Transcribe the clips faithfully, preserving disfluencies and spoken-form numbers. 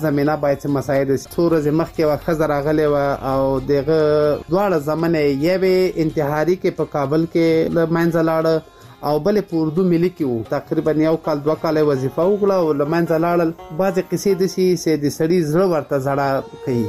زمينه باید مساعد څو ورځې مخکې وه ښځه راغلې وه او دغه دواړه زمنې یوې انتحاري کې په کابل کې له منځه لاړه او بلې په اردو ملي کې وو. تقریبا یو کال دوه کاله وظیفه وکړه او له منځه لاړل. بعضې قصې داسې چې د سړي زړه ورته زړه کوي.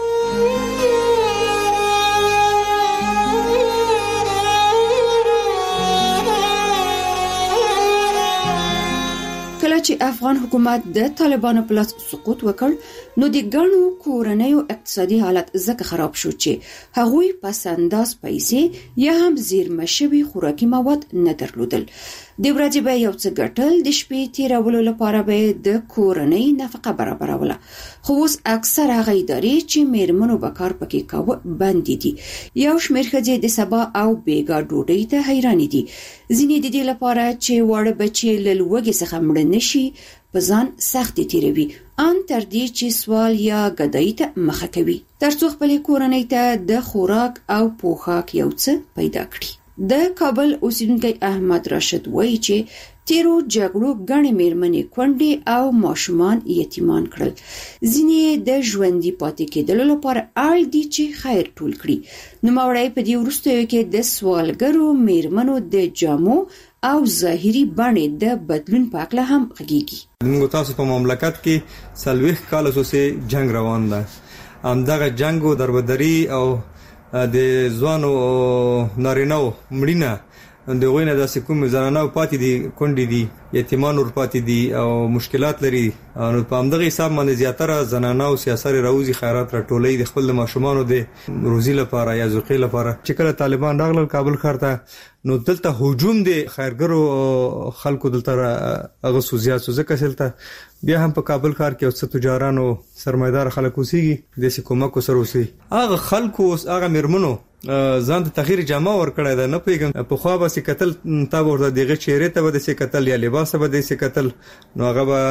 چې افغان حکومت د طالبانو په لاس سقوط وکړ نو د ګڼو کورنیو اقتصادي حالت ځکه خراب شو چې هغوی پس انداز پیسې یا هم زیرمه شوي خوراکي مواد نه درلودل. د ورځې به یو څه ګټل، د شپې تیرولو لپاره به د کورنۍ نفقه برابروله. خو اوس اکثر هغه ادارې چې میرمنو به کار پکې کاوه بندې دي. یو شمېر ښځې د سبا او بیګا ډوډۍ ته حیرانې دي. ځینې د دې لپاره چې واړه بچي له لوږې څخه مړ نه شي په ځان سختې تیروي، ان تر دې چې سوال یا ګدایي ته مخه کوي تر څو خپلې کورنۍ ته د خوراک او پوښاک یو څه پیدا کړي. د کابل اوسیدونکی احمد راشد وایي چې تیرو جګړو ګڼې میرمنې کونډې او ماشومان یتیمان کړل. ځینې د ژوندي پاتې کېدلو لپاره اړ دي چې خیر ټول کړي. نوموړی په دې وروستیو کې د سوالګرو میرمنو د جامو او ظاهري بڼې د بدلون په اړه هم غږیږي. موږ تاسو په مملکت کې څلوېښت کاله سوسه جنگ روان ده. همدغه جنگ او دربدري او د ځوانو نارینه‌و مړینه د غوینه داسې کوم زنانه پاتې دي، کونډې دي، یتیمان ور پاتې دي او مشکلات لري. نو په همدغه حساب باندې زیاتره زنانه او سیاسي راوځي خیرات راټولې د خپل ماشومانو د روزي لپاره یا زوقې لپاره. چې کله طالبان راغلل کابل ښار ته نو دلته هجوم د خیرګرو خلکو دلته هغه سوزیات ځکه سلته بیا هم په کابل ښار کې اوس تجارانو سرمایدار خلک اوسېږي د کومک سره اوسي. هغه خلکو اوس هغه میرمنو ځان ته تغییر جامه ور کړی ده. نه پیګم په خوا به سي قتل تا ورته دغه چهره ته به سي قتل یا لباس به سي قتل نو هغه به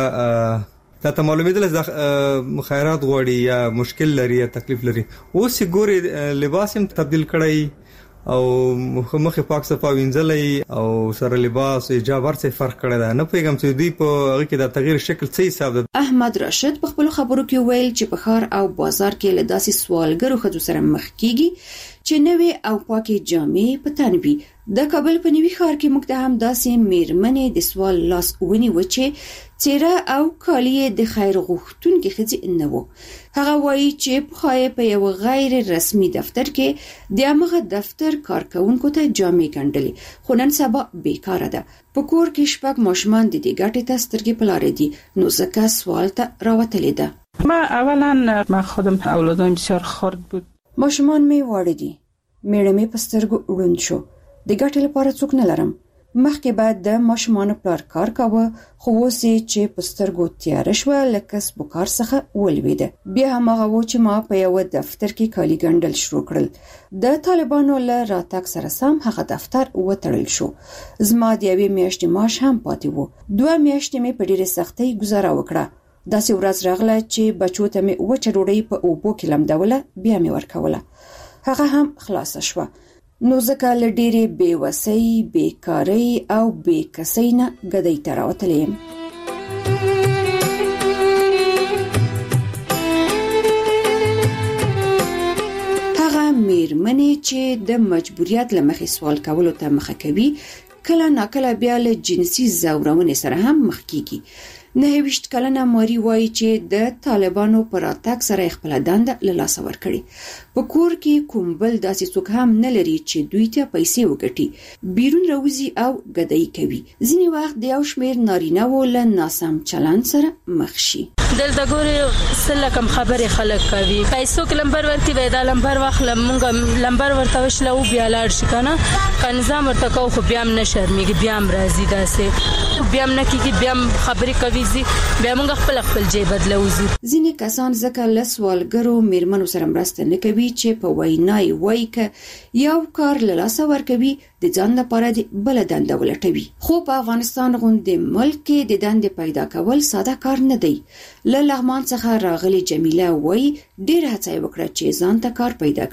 تا ته معلومه ده خیرات غوړي یا مشکل لري یا تکلیف لري. اوس ګوري لباس هم تبديل کړی او مخه پاک صفا وینځلې او سره لباس حجاب ورڅ فرق کړی ده. نه پیغام چې دی په هغه کې د تغییر شکل څه حساب ده. احمد راشد په خپل خبرو کې ویل چې په ښار او بازار کې له داسې سوالګرو خځو سره مخ کیږي چې نوې او پاکي جامې په تن وي. د کابل په نوي ښار کې موږ ته هم داسې میرمنې د سوال لاس ونیو چې چیرې او کالی د خیر غوښتونکو خځې نه وو. هغه وایي چې په په یو غیر رسمي دفتر کې د هغه دفتر کارکونکو ته جامې ګنډلې، خو نن سبا بیکاره ده. په کور کې شپږ ماشومان د دې ګټې ته سترګې په لار دي، نو ځکه سوال ته راوتلې ده. ما اولا ما خودم اولادم بسیار خرد بود. ماشومان می واړه دي، میړه می په سترګو وړوند شو. د ګټې لپاره څوک نه لرم. مخکې بعد د ماشومان پلار کار کاوه، خو اوس چې په سترګو تیار شو لکه سبو کار څخه ولويده. بیا هم هغه و چې ما په یو دفتر کې کالی ګنډل شروع کړل. د طالبانو له راتګ سره سم هغه دفتر وتړل شو. زما د یوې میاشتې معاش هم پاتې وو. دوه میاشتې مې په ډېرې سختۍ گزاره وکړه. داسې ورځ راغله چې بچو ته مې وچه ډوډۍ په اوبو کې لمدوله، بیا مې ورکوله. هغه هم خلاصه شوه. نو ځکه له ډېرې بېوسۍ، بیکارۍ او بېکسۍ نه ګدۍ ته راوتلی یم. هغه میرمنې چې د مجبوریت له مخې سوال کولو ته مخه کوي، کله ناکله بیا له جنسي ځورونې سره هم مخ کیږي. نه ویشت کلنه ماري وایي چې د طالبانو پر اتاک سره خپل دنده له لاسه ورکړي. په کور کې کوم بل داسې څوک هم نه لري چې دوی ته پیسې وګټي، بیرون راوځي او ګدایي کوي. ځینې وخت د یو شمېر نارینه و له ناسم چلند سره مخ شي. دلته ګوري سله کم خبره خلک کوي، پیسو کې لمبر ورته وای دا لمبر واخل مونږ لمبر ورته وشلو بیا لاړ شي کنه که نظام ورته کو خو بیا هم نه شرمېږي، بیا هم راځي داسې بیا هم نه کېږي، بیا هم خبرې کوي زی بیا مونږ خپل خپل جې بدلوزي. ځینې کسان ځکه له سوالګرو میرمنو سره مرسته نه کوي چې په وینای وایي که یو کار له لاسه ورکوي د ځان لپاره د بل دنده ولټوي. خو په افغانستان غوندې ملک کې د دندې پیدا کول ساده کار نه دی. له لغمان څخه راغلي جمیله وایي ډېر هڅه وکړه چې ځان ته کار پیدا کړي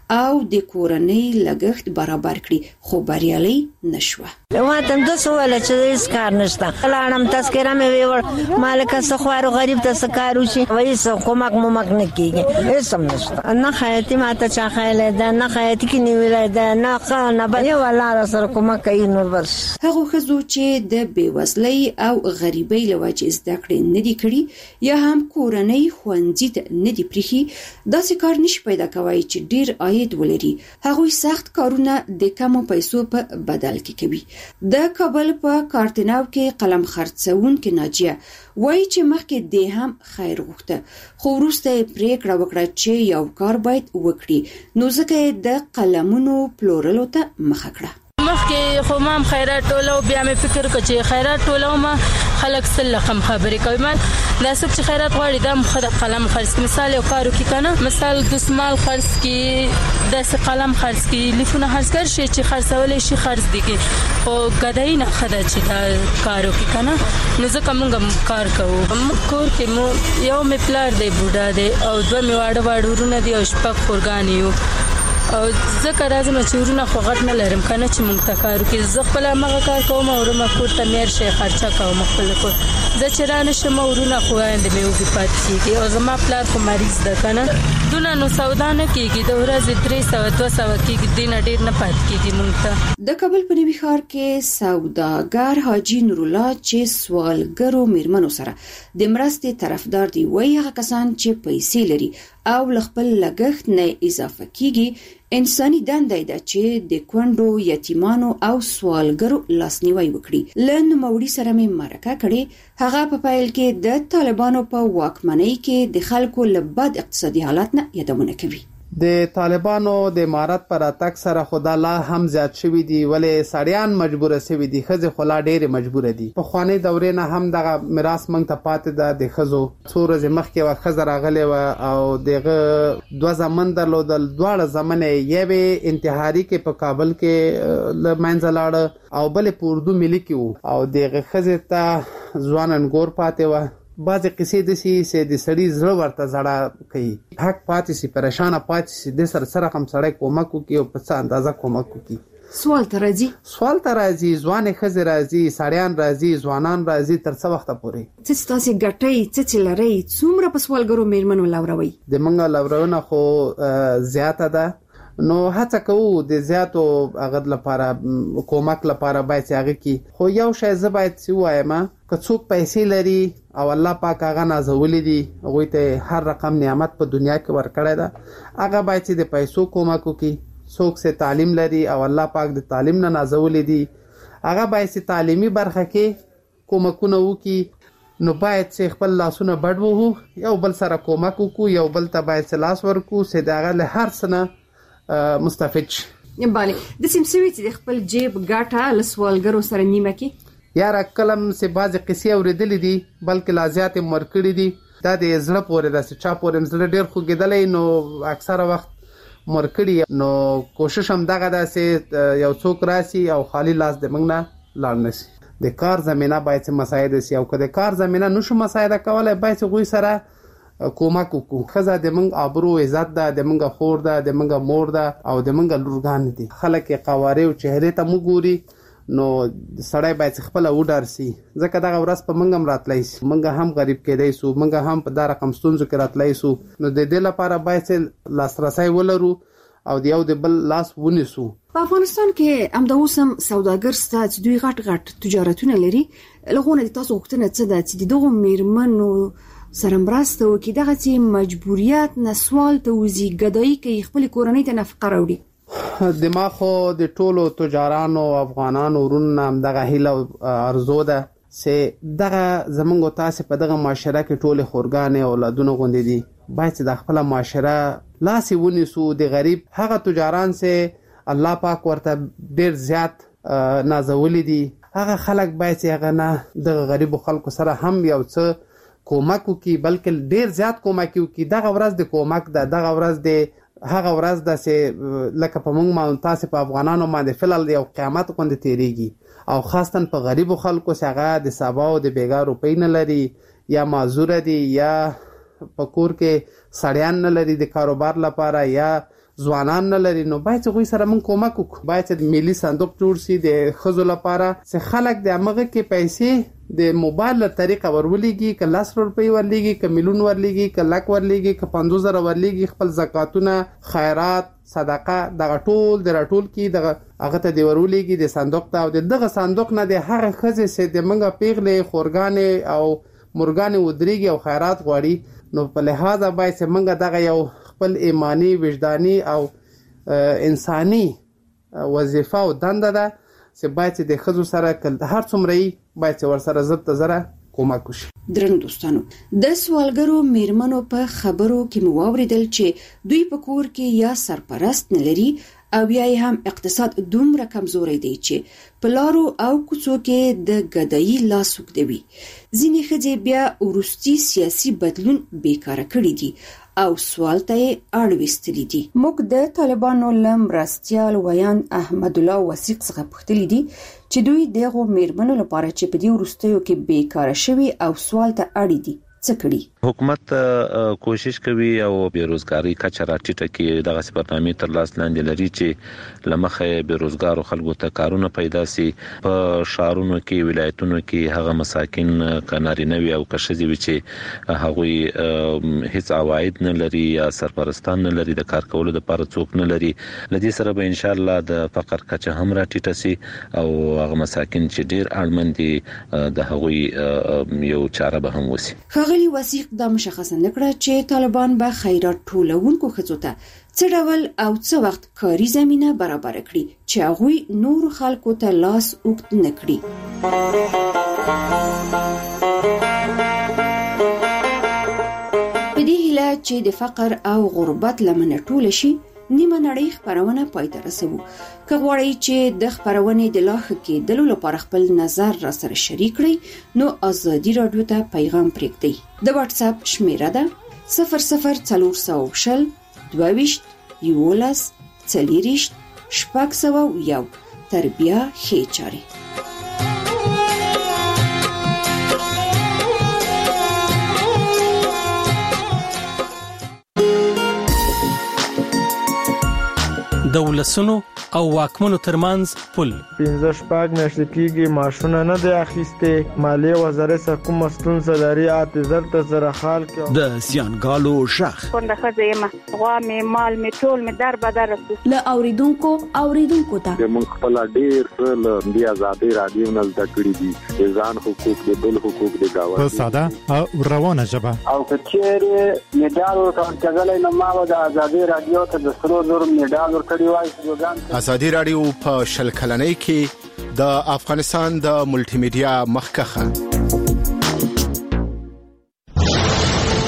او د کورنۍ لګښت برابر کړي خو بریالي نشوه. واتم د سوال چې هیڅ کار نشته. لاړم تذکره مې ویور مالک سخوارو غریب ته سکارو شي وایي سو کومک مومک نه کیږي هیڅ هم نشته. نه خیاطي ماته چا خیاله ده نه خیاطي کې نیولای ده نه قانه به ولا سره کومک کوي نور بس. هغه خزو چې د بیوزلۍ او غریبۍ له وجې زده کړې نه دي کړي یا هم کورنۍ ښوونځي ته نه دي پریښي داسې کار نشي پیدا کوي چې ډیر عاید ولري. هغوی سخت کارونه د کمو پیسو په بدل کې کوي. د کابل په کارتناو کې قلم خرڅونکې ناجیه وایي چې مخکې دې هم خیر غوښته خو وروسته یې پریکړه وکړه چې یو کار باید وکړي نو ځکه یې د قلمونو پلورلو ته مخه کړه. مخکې خو ما هم خیرات ټولو بیا مې فکر وکړ چې خیرات ټولو ما خلک سل رقم خبرې کوي ما دا څوک چې خیرات غواړي دا مخه د قلم خرڅ کړي. مثال یو کار وکړي کنه مثال دسمال خرڅ کړي داسې قلم خرڅ کړي لیفونه خرڅ کړي شي چې خرڅولی شي خرڅ دي کړي خو ګدایي نه ښه ده چې دا کار وکړي کنه نو ځکه موږ هم کار کوو. موږ کور کې مو یو مې پلار دی بوډا دی او دوه مې واړه واړه ورونه دي او شپږ خورګانې یو او ځکه راځم چې ورونه خو غټ نه لرم کنه چې موږ ته کار وکړي. زه خپل هغه کار کوم او ورمه کور ته مېر شي خرچه کوم خپل کور زه چې را نشم ورونه خو اند مې وګی پاتې کیږي او زما پلار خو مریض ده کنه دونه نو سودا نه کیږي د ورځې درې سوه دوه سوه کیږي دین ډیر نه پاتې کیږي موږ ته. د کابل په نوي ښار کې سوداګر حاجی نور الله چې سوالګرو میرمنو سره د مرستې طرفدار دی وایي هغه کسان چې پیسې لري او خپل لګښت نه اضافه کیږي انساني دنده ده چې د کونډو یتیمانو او سوالګرو لاسنیوي وکړي. له نوموړي سره مې مرکه کړې هغه په پیل کې د طالبانو په واکمنۍ کې د خلکو له بد اقتصادي حالت نه یادونه کوي. د طالبانو د امارت پر اتک سره خدا لا هم زیات شوی دی ولې سړیان مجبور شوی دي خزه خلا ډېر مجبور دي. په خواني دورې نه هم دغه میراث مونږ ته پاتې ده د خزو څو ورځې مخکې وا خزر راغله و او دغه دوه زمن درلودل دواړه زمنه یوه انتحاري کې په کابل کې لمنځلاړ او بل په اردو ملي کې او دغه خزه ته ځوانن ګور پاتې و. بعضی قصې د سي سي د سړي زړه ورته زړه کوي حق پاتې سي پریشان پاتې سي د سر سره هم سړی کومک کوي او په څه اندازه کومک کوي. سوال ته راځي سوال ته راځي ځوان خزه راځي سړیان راځي ځوانان راځي تر څو وخت پورې چې تاسو ګټي چې لري څومره په سوالګرو میرمنو لوروي د منګه لورونه خو زیاته ده نو هڅه کوو د زیاتو هغه لپاره کومک لپاره باید هغه کی خو یو شی زه باید سی وایم که څوک پیسې لري او الله پاک هغه نازولې دي هغه ته هر رقم نعمت په دنیا کې ورکړی ده هغه باید د پیسو کومک وکړي. څوک سه تعلیم لري او الله پاک د تعلیم نه نازولې دي هغه باید تعلیمي برخه کې کومکونه وکړي نو باید چې خپل لاسونه بډ وو یو بل سره کومک وکړو یو بل ته باید لاس ورکو چې دغه له هر څه مستفید شي. بله د سیمسوي چې خپل جیب ګاټه لسوالګرو سره نیمه کې یاره کلم سه بعض قصې اوریدلې دي بلکې لازیات مرکړې دي دا د زړه پورې د چا پورې زړه ډیر خو کېدلې نو اکثره وخت مرکړي نو کوشش هم دغه داسې یو څوک راسي او خالی لاس د منګ نه لاړ نشي. د کار زمينه باید مساعده سي او کله کار زمينه نشو مساعده کولای باید غوي سره کومک وکړو. خزه د منګ ابرو عزت ده د منګ خور ده د منګ مور ده او د منګ لورګان دي خلک قواره او چهره ته وګوري نو سړی باید خپل وډار سي ځکه دغه ورځ په منګم راتلای سي منګ هم غریب کېدای سو منګ هم په دا رقم ستونزو کې راتلای سو نو د دې لپاره باید لاسرسي ولرو او د یو د بل لاس ونیسو. په افغانستان کې هم د اوسم سوداګر ستات دوی غټ غټ تجارتونه لري لغونه د تاسو وختونه څه ده چې دغه میرمنو سره مرسته وکړي دغه چې مجبوریت نه سوال ته وزي ګدایي کوي خپل کورنۍ ته نفقه راوړي. دماغو د ټولو تجارانو افغانانو ورونه دغه هیله ارزو ده چې دغه زمونږ تاسو په دغه معاشره کې ټول خورګانې اولادونه غوندي دي باید د خپل معاشره لاسي ونیسو. د غریب هغه تجاران چې الله پاک ورته ډیر زیات نازولې دي هغه خلک باید هغه نه د غریب خلکو سره هم یو څه کومک وکي بلکې ډیر زیات کومک وکي. دغه ورځ د کومک ده دغه ورځ د هغه ورځ د سه لکه په موږ ما تاسو په افغانانو باندې فلل یو قیامت کوند تیریږي او خاصتا په غریب خلکو څنګه د سبا او د بیګا روپۍ نه لري یا معذور دي یا په کور کې سړیان نه لري د کاروبار لپاره یا ځوانان نه لري، نو باید غوي سره مونږ کومک وکړو. باید ملي صندوق جوړ شي د خزو لپاره چې خلک د امغه کې پیسې د موبایل له طریقه ورولېږي، که لس روپۍ ورلېږي، که میلیون ورلېږي، که لک ورلېږي، که پنځوس زره ورلېږي، خپل زکاتونه، خیرات، صدقه دغه ټول د راټول کی دغه هغه ته دی ورولېږي د صندوق ته، او دغه صندوق نه د هغه ښځې چې د منګه پیغلې خورګانې او مرګانې ودرېږي او خیرات غواړي، نو په لحاظه باید چې منګه دغه یو خپل ایمانی وجدانی او انساني وظیفه او دنده ده چې باید د ښځو سره هر څومره باید ور سره زب ته زره کومک وشي. درنو دوستانو، د سوالګرو میرمنو په خبرو کې مو واوریدل چې دوی په کور کې یا سرپرست نه لري او یا هم اقتصاد دومره کمزوري دی چې په لارو او کوڅو کې د ګدایي لاس وکړي. ځینې ښځې بیا ورستي سیاسي بدلون بیکاره کړی دي او سوال ته اړوستلې دي. موږ د طالبانو لمرستيال ویان احمد الله وثیق څخه پوښتلې دي چې دوی دغه میرمنو لپاره چې په دې ورستیو کې بیکاره شوي او سوال ته اړ دي څه کړي. حکومت کوشش کوي او بیروزګاری کچه راټیټه کړي، دغه برنامه تر لاس لاندې لري چې لمخه بیروزګارو خلکو ته کارونه پیدا سي. په شهرونو کې ولایتونو کې هغه مساکین کنارینه وي او کشزي وي چې هغه هیڅ عواید نه لري یا سرپرستان نه لري، د کار کولو لپاره څوک نه لري. لدې سره به ان شاء الله د فقر کچه هم راټیټه سي او هغه مساکین چې ډیر اړمن دي د هغوی یو چاره به هم وسی. ښاغلي وثیق دا مشخصه نکړه چې طالبان به خیرات ټولونکو ښځو ته څه ډول او څه وخت کاري زمينه برابر کړي چې هغوی نور خلکو ته لاس اوږد نه کړي. په دې هیله چې د فقر او غربت لمنه ټول شي، نیمه نړۍ خبرونه پای ته رسوو. که غواړئ چې د خبرونې د لا ښه کېدلو لپاره خپل نظر را سره شریک کړئ، نو ازادي راډیو ته پیغام پرېږدئ. د واتس اپ شمیره ده صفر صفر څلور سوه شل دوه ویشت یولس څلېرویشت شپږ سوه یو. تر بیا ښې چارې. د ولسونو او واکمنو ترمنځ پل پنځه شپږ میاشتې کېږي ماشونه نه دی اخیستې. مالیې وزارت څخه کومه ستونزه لري اته زر ته زره خال کې د سیانګالو شخ څنګه ښځه یم غوا مې مال مې ټول مې در بدر رسو له اوریدونکو اوریدونکو ته موږ خپل ډیر له بیا آزادي رادیو نه زده کړی دي ځان حقوق د بل حقوق د گاوه په ساده او روانه ژبه او کچېره میډال ورکړل نو ما د آزادي رادیو ته د سرو زر میډال ورکړی وای. آزادي رادیو په شل کلنۍ کې د افغانستان د ملټي میډیا مخکخه